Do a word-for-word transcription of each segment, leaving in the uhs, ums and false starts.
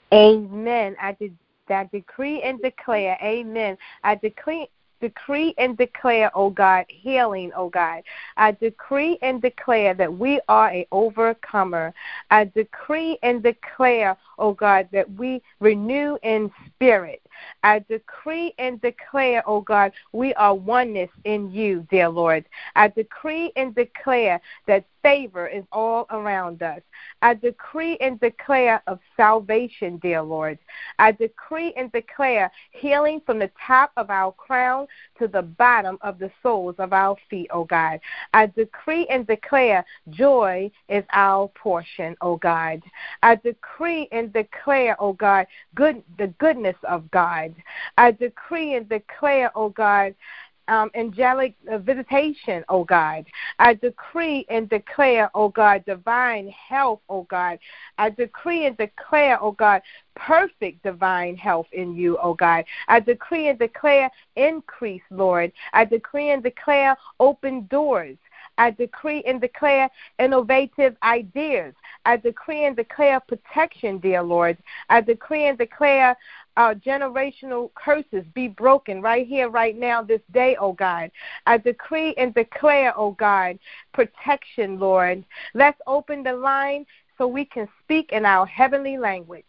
Amen. I, de- I decree and declare, amen. I decree Decree and declare, oh God, healing, oh God. I decree and declare that we are an overcomer. I decree and declare, oh God, that we renew in spirit. I decree and declare, oh God, we are oneness in you, dear Lord. I decree and declare that favor is all around us. I decree and declare of salvation, dear Lord. I decree and declare healing from the top of our crown to the bottom of the soles of our feet, oh God. I decree and declare joy is our portion, oh God. I decree and declare, oh God, good the goodness of God. I decree and declare, oh God, Um, angelic uh, visitation, oh God. I decree and declare, oh God, divine health, oh God. I decree and declare, oh God, perfect divine health in you, oh God. I decree and declare increase, Lord. I decree and declare open doors. I decree and declare innovative ideas. I decree and declare protection, dear Lord. I decree and declare uh, generational curses be broken right here, right now, this day, oh God. I decree and declare, oh God, protection, Lord. Let's open the line so we can speak in our heavenly language.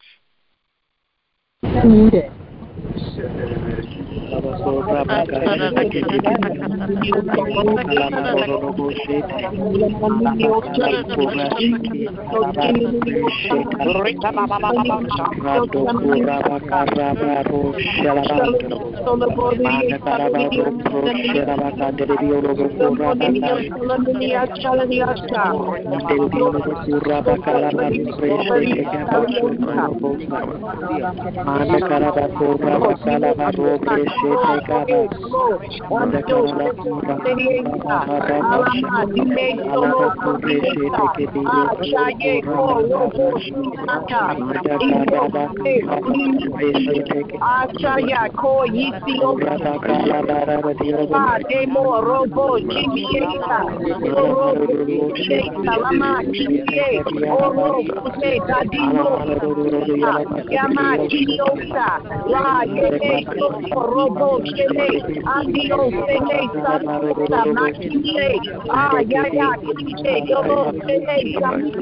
Muted. Robo Chele, Andio Sele, Santa Makile, Ah, Yaya, Kite, Yobo Sele,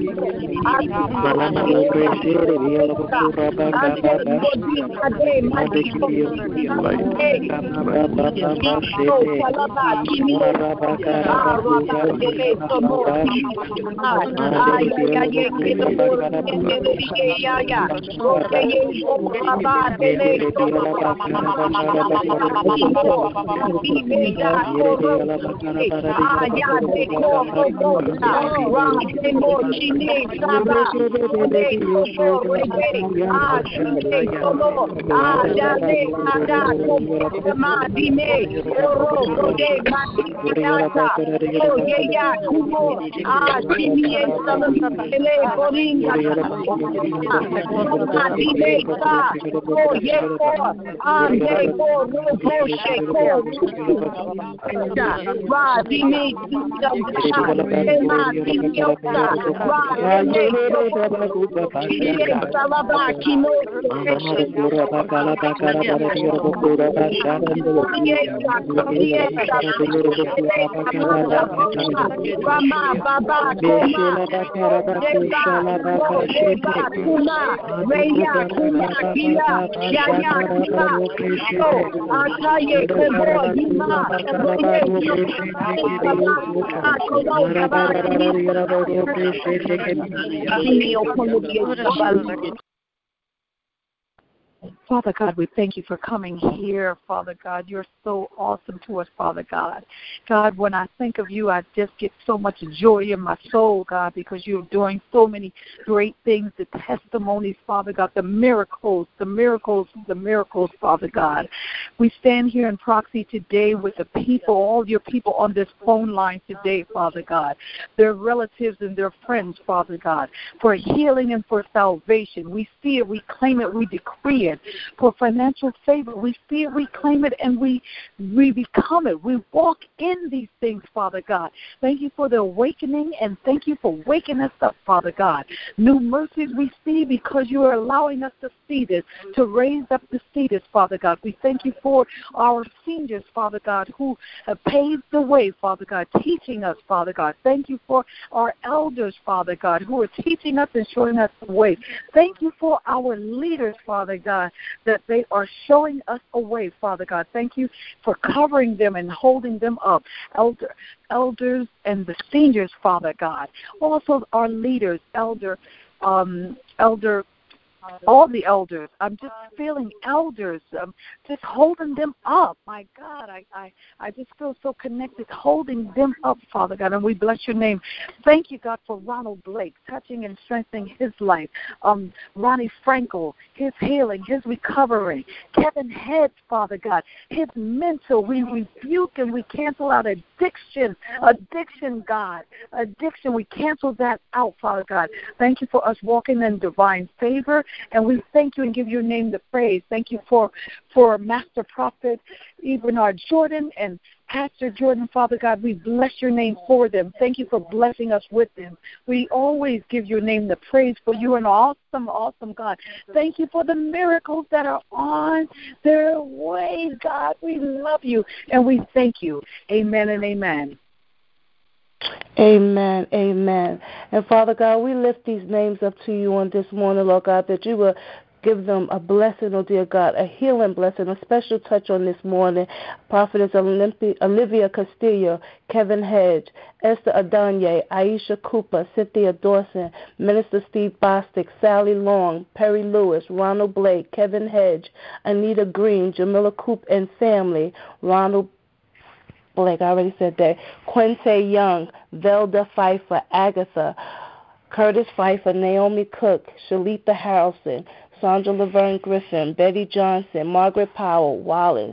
Father God, we thank you for coming here, Father God. You're so awesome to us, Father God. God, when I think of you, I just get so much joy in my soul, God, because you're doing so many great things, the testimonies, Father God, the miracles, the miracles, the miracles, Father God. We stand here in proxy today with the people, all your people on this phone line today, Father God, their relatives and their friends, Father God, for healing and for salvation. We see it, we claim it, we decree it. for financial favor. We see it, we claim it, and we, we become it. We walk in these things, Father God. Thank you for the awakening, and thank you for waking us up, Father God. New mercies we see because you are allowing us to see this, to raise up to see this, Father God. We thank you for our seniors, Father God, who have paved the way, Father God, teaching us, Father God. Thank you for our elders, Father God, who are teaching us and showing us the way. Thank you for our leaders, Father God, that they are showing us a way, Father God. Thank you for covering them and holding them up. Elder, elders and the seniors, Father God. Also our leaders, elder, um, elder, all the elders. I'm just feeling elders, um, just holding them up. My God, I, I, I just feel so connected, holding them up, Father God, and we bless your name. Thank you, God, for Ronald Blake, touching and strengthening his life. Um, Ronnie Frankel, his healing, his recovery. Kevin Head, Father God, his mental. We rebuke and we cancel out addiction, addiction, God, addiction. We cancel that out, Father God. Thank you for us walking in divine favor. And we thank you and give your name the praise. Thank you for, for Master Prophet Bernard Jordan and Pastor Jordan, Father God. We bless your name for them. Thank you for blessing us with them. We always give your name the praise, for you are an awesome, awesome God. Thank you for the miracles that are on their way, God. We love you and we thank you. Amen and amen. Amen, amen. And Father God, we lift these names up to you on this morning, Lord God, that you will give them a blessing, oh dear God, a healing blessing, a special touch on this morning. Prophetess Olivia Castillo, Kevin Hedge, Esther Adanye, Aisha Cooper, Cynthia Dawson, Minister Steve Bostic, Sally Long, Perry Lewis, Ronald Blake, Kevin Hedge, Anita Green, Jamila Coop and family, Ronald Blake, I already said that, Quinte Young, Velda Pfeiffer, Agatha, Curtis Pfeiffer, Naomi Cook, Shalita Harrelson, Sandra Laverne Griffin, Betty Johnson, Margaret Powell, Wallace,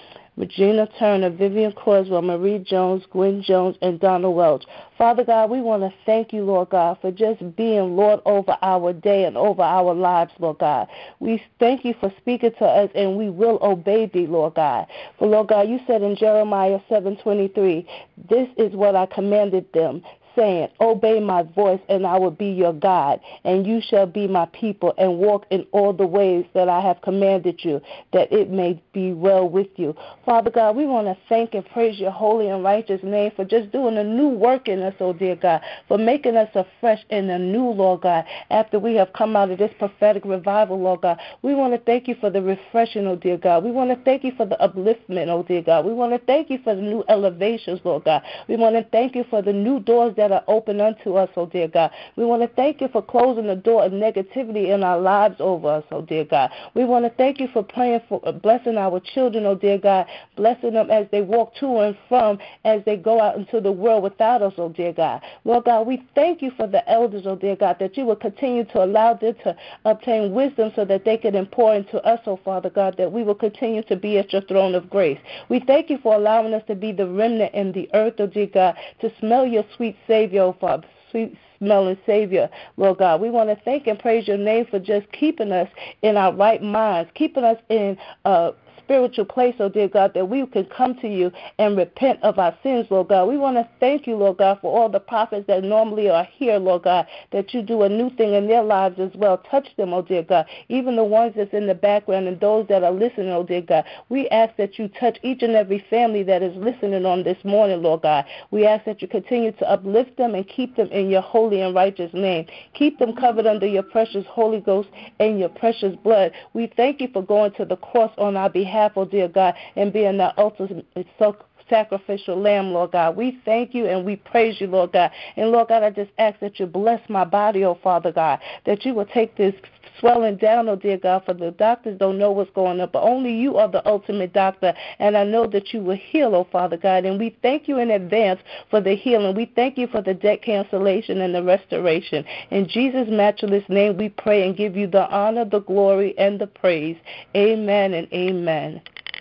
Regina Turner, Vivian Coswell, Marie Jones, Gwen Jones, and Donna Welch. Father God, we want to thank you, Lord God, for just being Lord over our day and over our lives, Lord God. We thank you for speaking to us, and we will obey thee, Lord God. For, Lord God, you said in Jeremiah seven twenty-three, this is what I commanded them, saying, obey my voice, and I will be your God, and you shall be my people, and walk in all the ways that I have commanded you, that it may be well with you. Father God, we want to thank and praise your holy and righteous name for just doing a new work in us, oh dear God, for making us afresh and anew, Lord God, after we have come out of this prophetic revival, Lord God. We want to thank you for the refreshing, oh dear God. We want to thank you for the upliftment, oh dear God. We want to thank you for the new elevations, Lord God. We want to thank you for the new doors that are open unto us, oh dear God. We want to thank you for closing the door of negativity in our lives over us, oh dear God. We want to thank you for praying for blessing our children, oh dear God, blessing them as they walk to and from, as they go out into the world without us, oh dear God. Lord God, we thank you for the elders, oh dear God, that you will continue to allow them to obtain wisdom so that they can impart into us, oh Father God, that we will continue to be at your throne of grace. We thank you for allowing us to be the remnant in the earth, oh dear God, to smell your sweet Savior, oh Father, sweet smelling Savior, Lord God. We want to thank and praise your name for just keeping us in our right minds, keeping us in uh spiritual place, oh dear God, that we can come to you and repent of our sins, Lord God. We want to thank you, Lord God, for all the prophets that normally are here, Lord God, that you do a new thing in their lives as well. Touch them, oh dear God, even the ones that's in the background and those that are listening, oh dear God. We ask that you touch each and every family that is listening on this morning, Lord God. We ask that you continue to uplift them and keep them in your holy and righteous name. Keep them covered under your precious Holy Ghost and your precious blood. We thank you for going to the cross on our behalf, oh dear God, and being the ultimate sacrificial lamb, Lord God. We thank you and we praise you, Lord God. And Lord God, I just ask that you bless my body, oh Father God, that you will take this swelling down, oh dear God, for the doctors don't know what's going on, but only you are the ultimate doctor, and I know that you will heal, oh Father God, and we thank you in advance for the healing. We thank you for the debt cancellation and the restoration. In Jesus' matchless name we pray and give you the honor, the glory, and the praise. Amen and amen.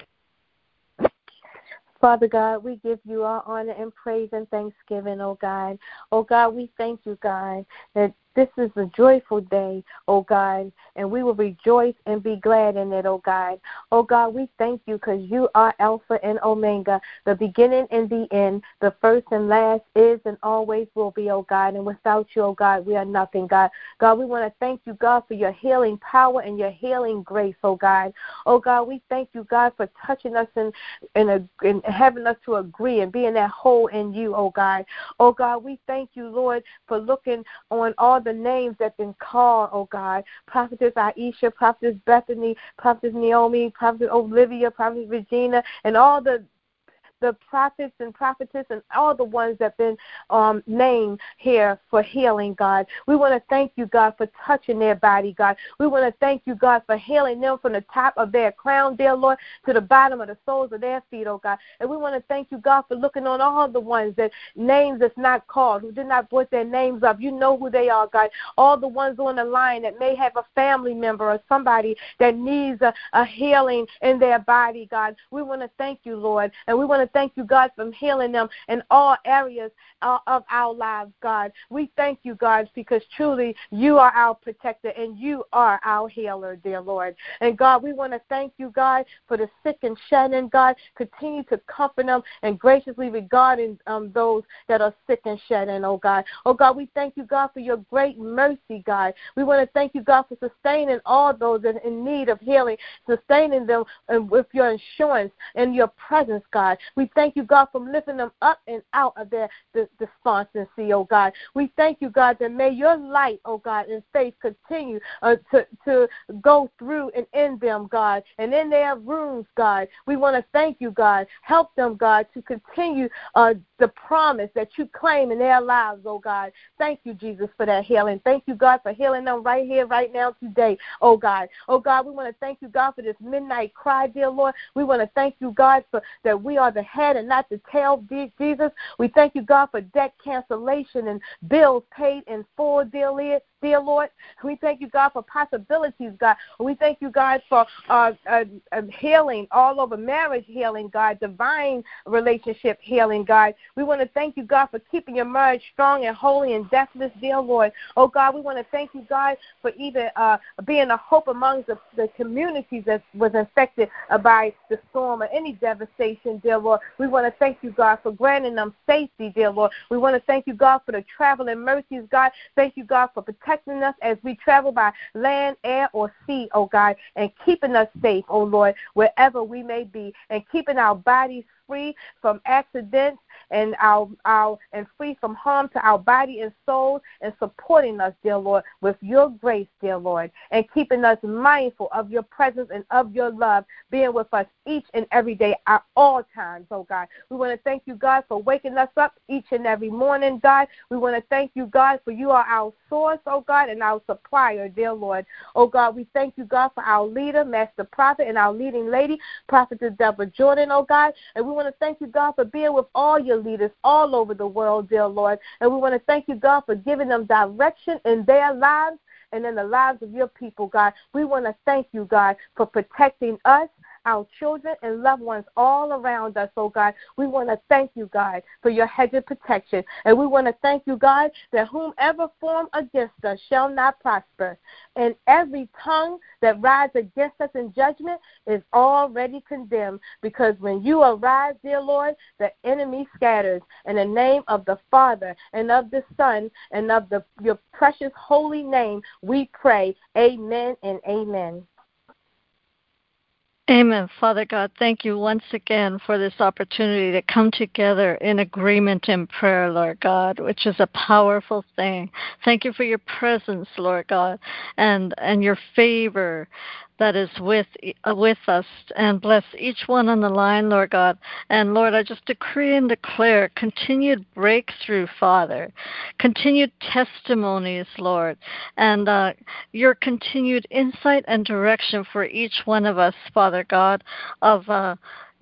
Father God, we give you our honor and praise and thanksgiving, oh God. Oh God, we thank you, God, that This is a joyful day, oh God, and we will rejoice and be glad in it, oh God. Oh God, we thank you because you are Alpha and Omega, the beginning and the end, the first and last is and always will be, oh God. And without you, oh God, we are nothing, God. God, we want to thank you, God, for your healing power and your healing grace, oh God. Oh God, we thank you, God, for touching us and, and, uh, and having us to agree and being that whole in you, oh God. Oh God, we thank you, Lord, for looking on all the names that have been called, oh God. Prophetess Aisha, Prophetess Bethany, Prophetess Naomi, Prophetess Olivia, Prophetess Regina, and all the the prophets and prophetess and all the ones that have been um, named here for healing, God. We want to thank you, God, for touching their body, God. We want to thank you, God, for healing them from the top of their crown, dear Lord, to the bottom of the soles of their feet, oh God. And we want to thank you, God, for looking on all the ones that names that's not called, who did not put their names up. You know who they are, God. All the ones on the line that may have a family member or somebody that needs a, a healing in their body, God. We want to thank you, Lord, and we want to thank you, God, for healing them in all areas uh, of our lives, God. We thank you, God, because truly you are our protector and you are our healer, dear Lord. And God, we want to thank you, God, for the sick and shedding, God. Continue to comfort them and graciously regarding um, those that are sick and shedding, oh God. Oh God, we thank you, God, for your great mercy, God. We want to thank you, God, for sustaining all those that are in need of healing, sustaining them with your insurance and your presence, God. We thank you, God, for lifting them up and out of their despondency, oh God. We thank you, God, that may your light, oh God, and faith continue uh, to, to go through and in them, God, and in their rooms, God. We want to thank you, God. Help them, God, to continue uh, the promise that you claim in their lives, oh God. Thank you, Jesus, for that healing. Thank you, God, for healing them right here, right now, today, oh God. Oh God, we want to thank you, God, for this midnight cry, dear Lord. We want to thank you, God, for that we are the head and not the tail, Jesus. We thank you, God, for debt cancellation and bills paid in full, dear Lord. Dear Lord, we thank you, God, for possibilities, God. We thank you, God, for uh, uh, uh, healing all over, marriage healing, God, divine relationship healing, God. We want to thank you, God, for keeping your marriage strong and holy and deathless, dear Lord. Oh, God, we want to thank you, God, for even uh, being a hope among the, the communities that was infected uh, by the storm or any devastation, dear Lord. We want to thank you, God, for granting them safety, dear Lord. We want to thank you, God, for the traveling mercies, God. Thank you, God, for protecting us as we travel by land, air, or sea, oh God, and keeping us safe, oh Lord, wherever we may be, and keeping our bodies free from accidents and our our and free from harm to our body and soul, and supporting us, dear Lord, with your grace, dear Lord, and keeping us mindful of your presence and of your love, being with us each and every day at all times, oh God. We want to thank you, God, for waking us up each and every morning, God. We want to thank you, God, for you are our source, oh God, and our supplier, dear Lord. Oh God, we thank you, God, for our leader, Master Prophet, and our leading lady, Prophetess Deborah Jordan, oh God. And we want to thank you, God, for being with all your leaders all over the world, dear Lord. And we want to thank you, God, for giving them direction in their lives and in the lives of your people, God. We want to thank you, God, for protecting us, our children and loved ones all around us, oh God. We want to thank you, God, for your hedge of protection. And we want to thank you, God, that whomever form against us shall not prosper. And every tongue that rises against us in judgment is already condemned, because when you arise, dear Lord, the enemy scatters. In the name of the Father and of the Son and of the your precious holy name, we pray. Amen and amen. Amen. Father God, thank you once again for this opportunity to come together in agreement in prayer, Lord God, which is a powerful thing. Thank you for your presence, Lord God, and, and your favor that is with uh, with us, and bless each one on the line, Lord God. And Lord, I just decree and declare continued breakthrough, Father, continued testimonies, Lord, and uh, your continued insight and direction for each one of us, Father God, of uh,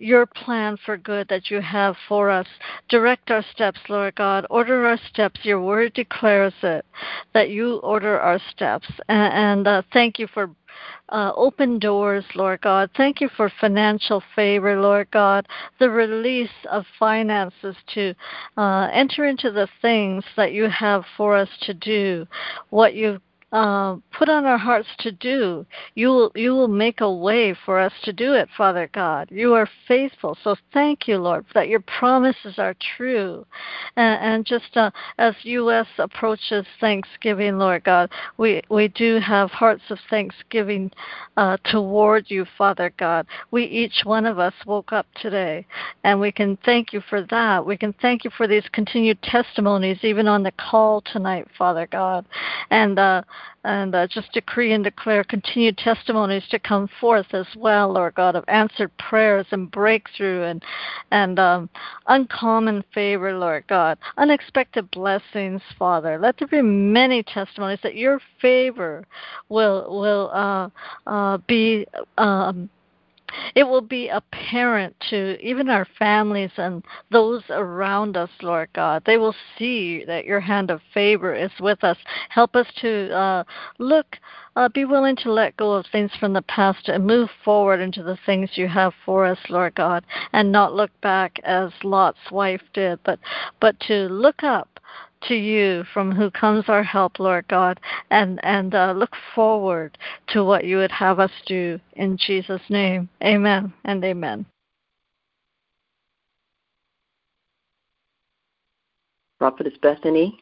your plan for good that you have for us. Direct our steps, Lord God. Order our steps. Your word declares it, that you order our steps. And, and uh, thank you for Uh, open doors, Lord God. Thank you for financial favor, Lord God, the release of finances to uh, enter into the things that you have for us to do, what you've uh, put on our hearts to do. You will, you will make a way for us to do it, Father God. You are faithful. So thank you, Lord, that your promises are true. And, and just uh, as U S approaches Thanksgiving, Lord God, we, we do have hearts of thanksgiving uh, toward you, Father God. We, each one of us, woke up today, and we can thank you for that. We can thank you for these continued testimonies, even on the call tonight, Father God. And uh, and uh, just decree and declare continued testimonies to come forth as well, Lord God, of answered prayers and breakthrough and and um, uncommon favor, Lord God, unexpected blessings, Father. Let there be many testimonies that your favor will will uh, uh, be. Um, It will be apparent to even our families and those around us, Lord God. They will see that your hand of favor is with us. Help us to uh, look, uh, be willing to let go of things from the past and move forward into the things you have for us, Lord God, and not look back as Lot's wife did, but, but to look up to you, from who comes our help, Lord God, and, and uh, look forward to what you would have us do. In Jesus' name, amen and amen. Prophetess Bethany.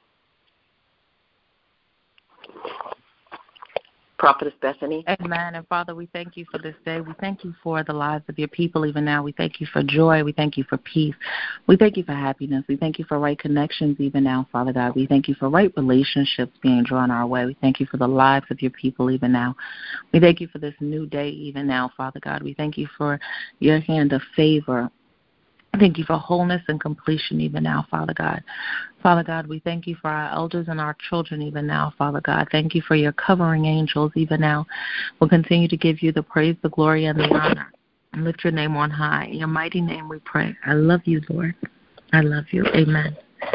Prophetess Bethany. Amen. And Father, we thank you for this day. We thank you for the lives of your people even now. We thank you for joy. We thank you for peace. We thank you for happiness. We thank you for right connections even now, Father God. We thank you for right relationships being drawn our way. We thank you for the lives of your people even now. We thank you for this new day even now, Father God. We thank you for your hand of favor. Thank you for wholeness and completion even now, Father God. Father God, we thank you for our elders and our children even now, Father God. Thank you for your covering angels even now. We'll continue to give you the praise, the glory, and the honor, and lift your name on high. In your mighty name we pray. I love you, Lord. I love you. Amen.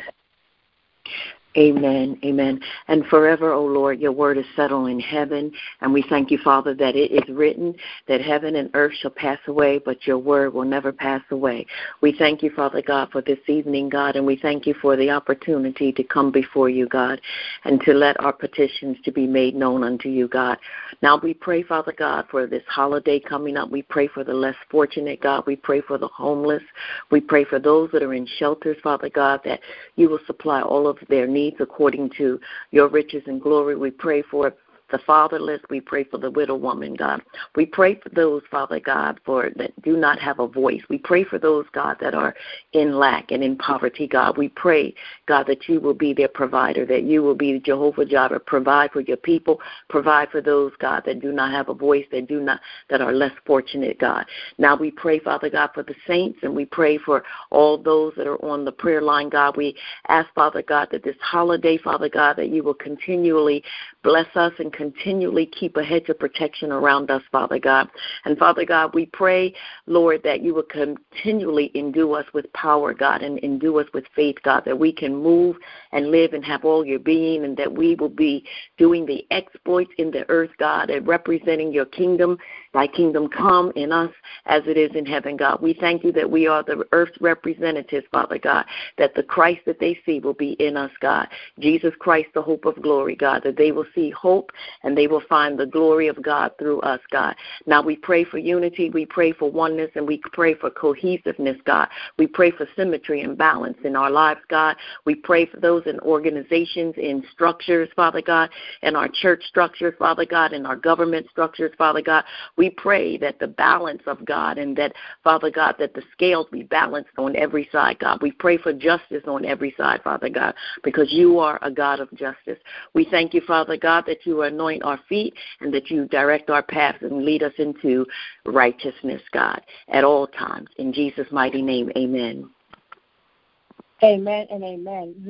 Amen, amen. And forever, O Lord, your word is settled in heaven. And we thank you, Father, that it is written that heaven and earth shall pass away, but your word will never pass away. We thank you, Father God, for this evening, God, and we thank you for the opportunity to come before you, God, and to let our petitions to be made known unto you, God. Now we pray, Father God, for this holiday coming up. We pray for the less fortunate, God. We pray for the homeless. We pray for those that are in shelters, Father God, that you will supply all of their needs according to your riches and glory. We pray for the fatherless. We pray for the widow woman, God. We pray for those, Father God, for that do not have a voice. We pray for those, God, that are in lack and in poverty, God. We pray, God, that you will be their provider, that you will be Jehovah Jireh, provide for your people, provide for those, God, that do not have a voice, that do not, that are less fortunate, God. Now we pray, Father God, for the saints, and we pray for all those that are on the prayer line, God. We ask, Father God, that this holiday, Father God, that you will continually bless us and continually keep a hedge of protection around us, Father God. And Father God, we pray, Lord, that you will continually endue us with power, God, and endue us with faith, God, that we can move and live and have all your being, and that we will be doing the exploits in the earth, God, and representing your kingdom. Thy kingdom come in us as it is in heaven, God. We thank you that we are the earth's representatives, Father God, that the Christ that they see will be in us, God. Jesus Christ, the hope of glory, God, that they will see hope and they will find the glory of God through us, God. Now we pray for unity, we pray for oneness, and we pray for cohesiveness, God. We pray for symmetry and balance in our lives, God. We pray for those in organizations, in structures, Father God, in our church structures, Father God, in our government structures, Father God. We pray that the balance of God, and that, Father God, that the scales be balanced on every side, God. We pray for justice on every side, Father God, because you are a God of justice. We thank you, Father God, that you anoint our feet and that you direct our paths and lead us into righteousness, God, at all times. In Jesus' mighty name, amen. Amen and amen. Lord,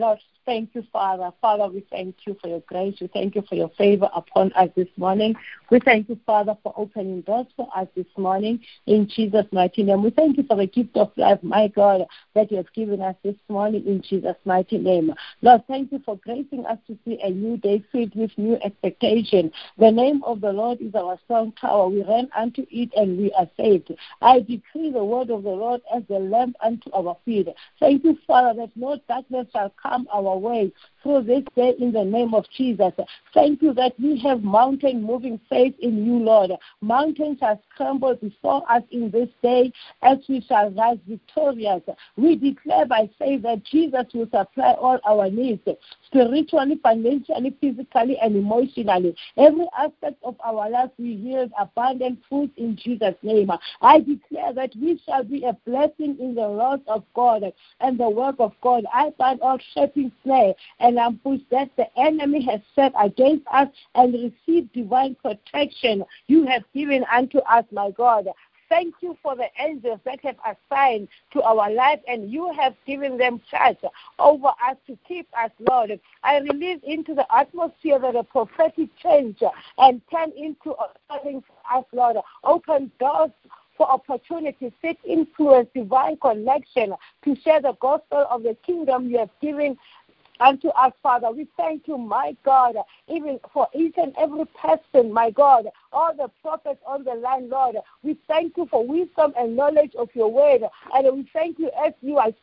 Thank you, Father. Father, we thank you for your grace. We thank you for your favor upon us this morning. We thank you, Father, for opening doors for us this morning in Jesus' mighty name. We thank you for the gift of life, my God, that you have given us this morning in Jesus' mighty name. Lord, thank you for gracing us to see a new day filled with new expectation. The name of the Lord is our strong tower. We ran unto it and we are saved. I decree the word of the Lord as the lamp unto our feet. Thank you, Father, that no darkness shall come our way through this day in the name of Jesus. Thank you that we have mountain moving faith in you, Lord. Mountains shall crumble before us in this day as we shall rise victorious. We declare by faith that Jesus will supply all our needs, spiritually, financially, physically, and emotionally. Every aspect of our life we yield abundant fruit in Jesus' name. I declare that we shall be a blessing in the wrath of God and the work of God. I bind all shaping snare and ambush that the enemy has set against us and receive divine protection you have given unto us, my God. Thank you for the angels that have assigned to our life, and you have given them charge over us to keep us, Lord. I release into the atmosphere that a prophetic change and turn into a calling for us, Lord. Open doors for opportunity, seek influence, divine connection to share the gospel of the kingdom you have given unto us, Father. We thank you, my God, even for each and every person, my God, all the prophets on the line, Lord. We thank you for wisdom and knowledge of your word, and we thank you as you are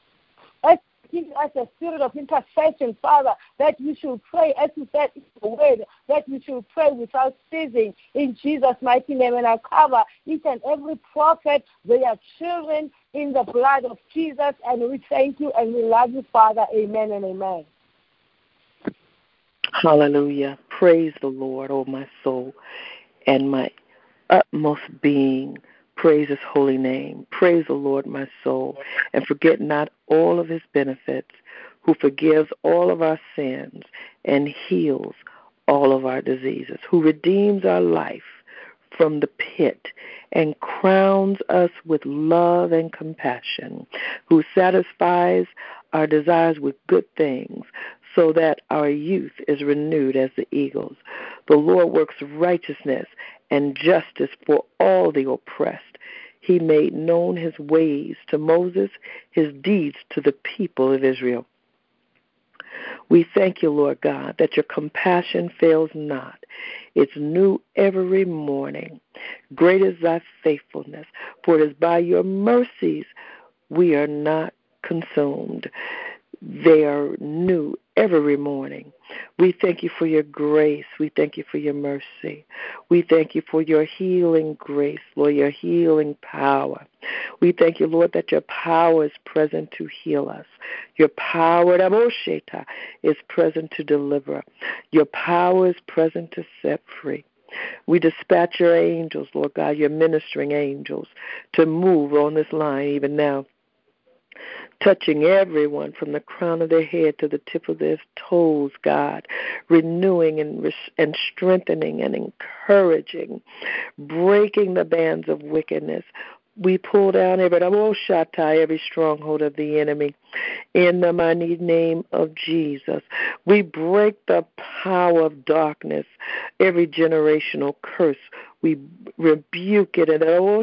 as give us a spirit of intercession, Father, that we should pray, as you said in the word, that we should pray without ceasing in Jesus' mighty name. And I cover each and every prophet, their children, in the blood of Jesus, and we thank you and we love you, Father. Amen and amen. Hallelujah. Praise the Lord, oh my soul, and my utmost being. Praise his holy name. Praise the Lord, my soul, and forget not all of his benefits, who forgives all of our sins and heals all of our diseases, who redeems our life from the pit and crowns us with love and compassion, who satisfies our desires with good things, so that our youth is renewed as the eagles. The Lord works righteousness and justice for all the oppressed. He made known his ways to Moses, his deeds to the people of Israel. We thank you, Lord God, that your compassion fails not. It's new every morning. Great is thy faithfulness, for it is by your mercies we are not consumed. They are new every morning. We thank you for your grace. We thank you for your mercy. We thank you for your healing grace, Lord, your healing power. We thank you, Lord, that your power is present to heal us. Your power, Rabosheta, is present to deliver. Your power is present to set free. We dispatch your angels, Lord God, your ministering angels, to move on this line even now, touching everyone from the crown of their head to the tip of their toes, God, renewing and, and strengthening and encouraging, breaking the bands of wickedness. We pull down every every stronghold of the enemy in the mighty name of Jesus. We break the power of darkness, every generational curse. We rebuke it.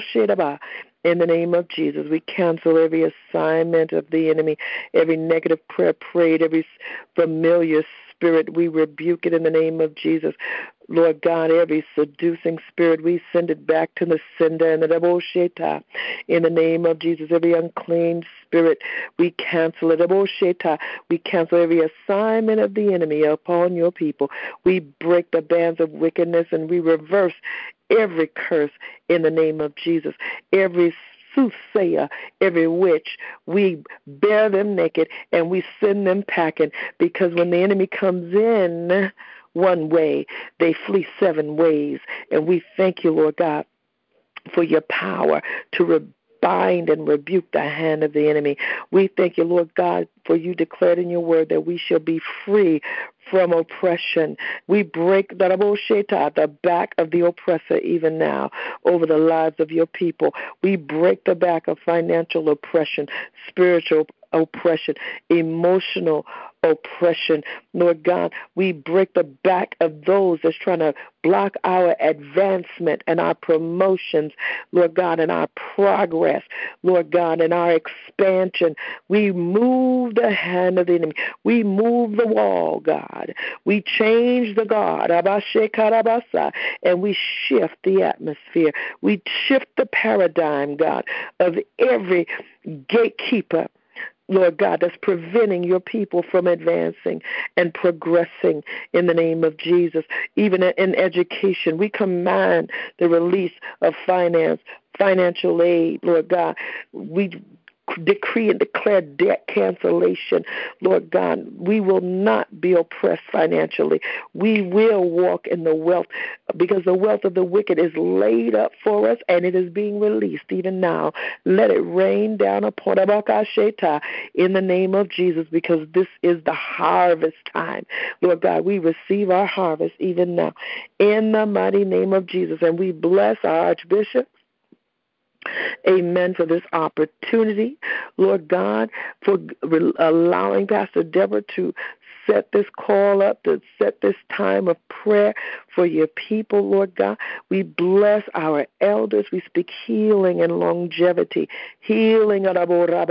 In the name of Jesus, we cancel every assignment of the enemy, every negative prayer prayed, every familiar spirit. We rebuke it in the name of Jesus. Lord God, every seducing spirit, we send it back to the sender in the Debosheta. In the name of Jesus, every unclean spirit, we cancel it. Debosheta. We cancel every assignment of the enemy upon your people. We break the bands of wickedness and we reverse every curse in the name of Jesus. Every soothsayer, every witch, we bear them naked and we send them packing, because when the enemy comes in one way, they flee seven ways. And we thank you, Lord God, for your power to re- bind and rebuke the hand of the enemy. We thank you, Lord God, for you declared in your word that we shall be free from oppression. We break the the back of the oppressor even now over the lives of your people. We break the back of financial oppression, spiritual oppression, emotional oppression. Lord God, we break the back of those that's trying to block our advancement and our promotions, Lord God, and our progress, Lord God, and our expansion. We move the hand of the enemy. We move the wall, God. We change the guard, and we shift the atmosphere. We shift the paradigm, God, of every gatekeeper, Lord God, that's preventing your people from advancing and progressing in the name of Jesus. Even in education, we command the release of finance, financial aid, Lord God. We decree and declare debt cancellation, Lord God. We will not be oppressed financially. We will walk in the wealth, because the wealth of the wicked is laid up for us, and it is being released even now. Let it rain down upon Abakasheta in the name of Jesus, because this is the harvest time. Lord God, we receive our harvest even now in the mighty name of Jesus, and we bless our Archbishop. Amen, for this opportunity, Lord God, for allowing Pastor Deborah to set this call up, to set this time of prayer for your people, Lord God. We bless our elders. We speak healing and longevity, healing and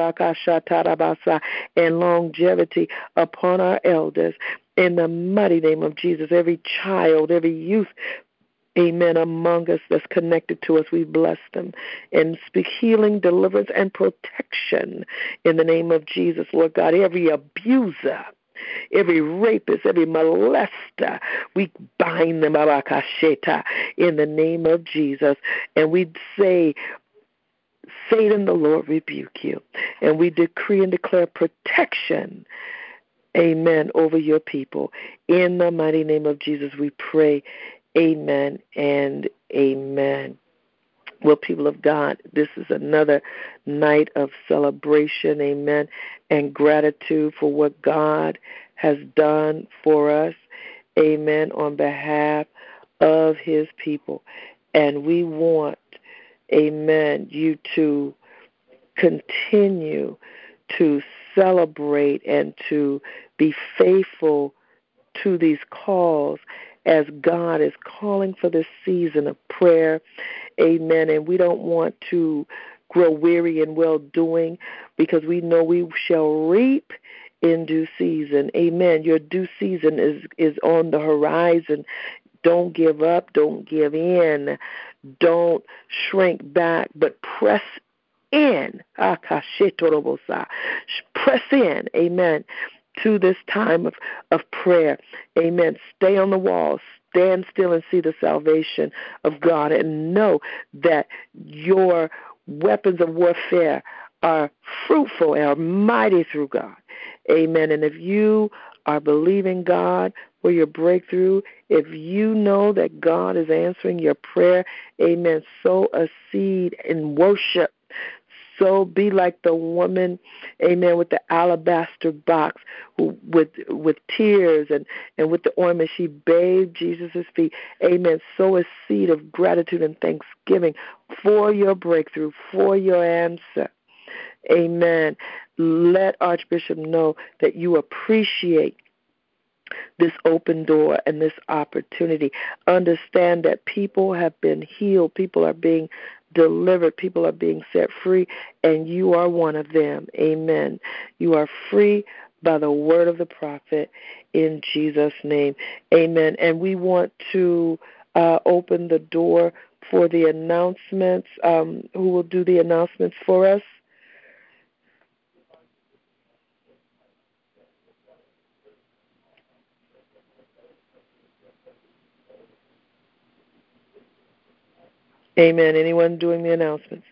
longevity upon our elders in the mighty name of Jesus. Every child, every youth, amen, among us that's connected to us, we bless them and speak healing, deliverance, and protection in the name of Jesus, Lord God. Every abuser, every rapist, every molester, we bind them in the name of Jesus. And we say, Satan, the Lord rebuke you. And we decree and declare protection, amen, over your people. In the mighty name of Jesus, we pray. Amen and amen. Well, people of God, this is another night of celebration, amen, and gratitude for what God has done for us, amen, on behalf of his people. And we want, amen, you to continue to celebrate and to be faithful to these calls as God is calling for this season of prayer, amen. And we don't want to grow weary in well-doing, because we know we shall reap in due season, amen. Your due season is, is on the horizon. Don't give up, don't give in, don't shrink back, but press in, press in, amen, to this time of, of prayer. Amen. Stay on the wall. Stand still and see the salvation of God, and know that your weapons of warfare are fruitful and are mighty through God. Amen. And if you are believing God for your breakthrough, if you know that God is answering your prayer, amen, sow a seed in worship. So be like the woman, amen, with the alabaster box, who, with with tears and, and with the ointment, she bathed Jesus' feet. Amen. Sow a seed of gratitude and thanksgiving for your breakthrough, for your answer. Amen. Let Archbishop know that you appreciate this open door and this opportunity. Understand that people have been healed, people are being delivered, people are being set free, and you are one of them. Amen. You are free by the word of the prophet in Jesus' name. Amen. And we want to uh, open the door for the announcements. Um, who will do the announcements for us? Amen. Anyone doing the announcements?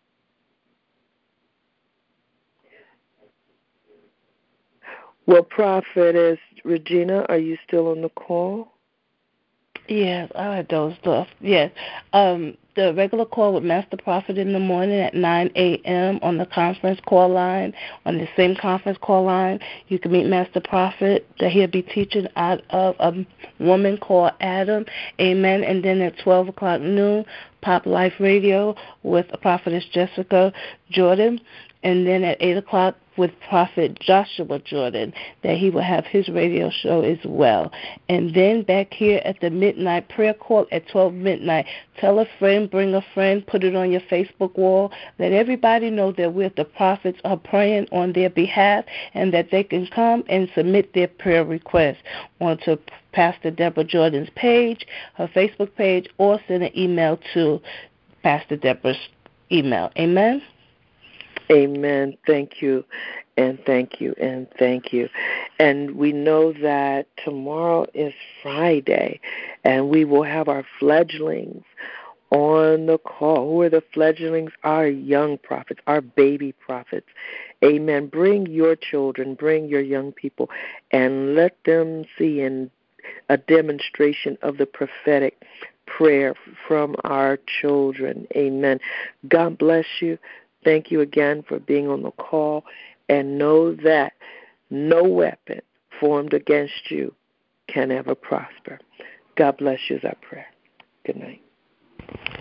Well, Prophetess Regina, are you still on the call? Yes, I had dozed off. Yes. Um, the regular call with Master Prophet in the morning at nine a.m. on the conference call line. On the same conference call line, you can meet Master Prophet that he'll be teaching out of a woman called Adam. Amen. And then at twelve o'clock noon, Pop Life Radio with Prophetess Jessica Jordan. And then at eight o'clock with Prophet Joshua Jordan, that he will have his radio show as well. And then back here at the midnight prayer call at twelve midnight, tell a friend, bring a friend, put it on your Facebook wall. Let everybody know that we, the prophets, are praying on their behalf and that they can come and submit their prayer requests onto Pastor Deborah Jordan's page, her Facebook page, or send an email to Pastor Deborah's email. Amen? Amen. Thank you, and thank you, and thank you. And we know that tomorrow is Friday, and we will have our fledglings on the call. Who are the fledglings? Our young prophets, our baby prophets. Amen. Bring your children, bring your young people, and let them see in a demonstration of the prophetic prayer from our children. Amen. God bless you. Thank you again for being on the call, and know that no weapon formed against you can ever prosper. God bless you is our prayer. Good night.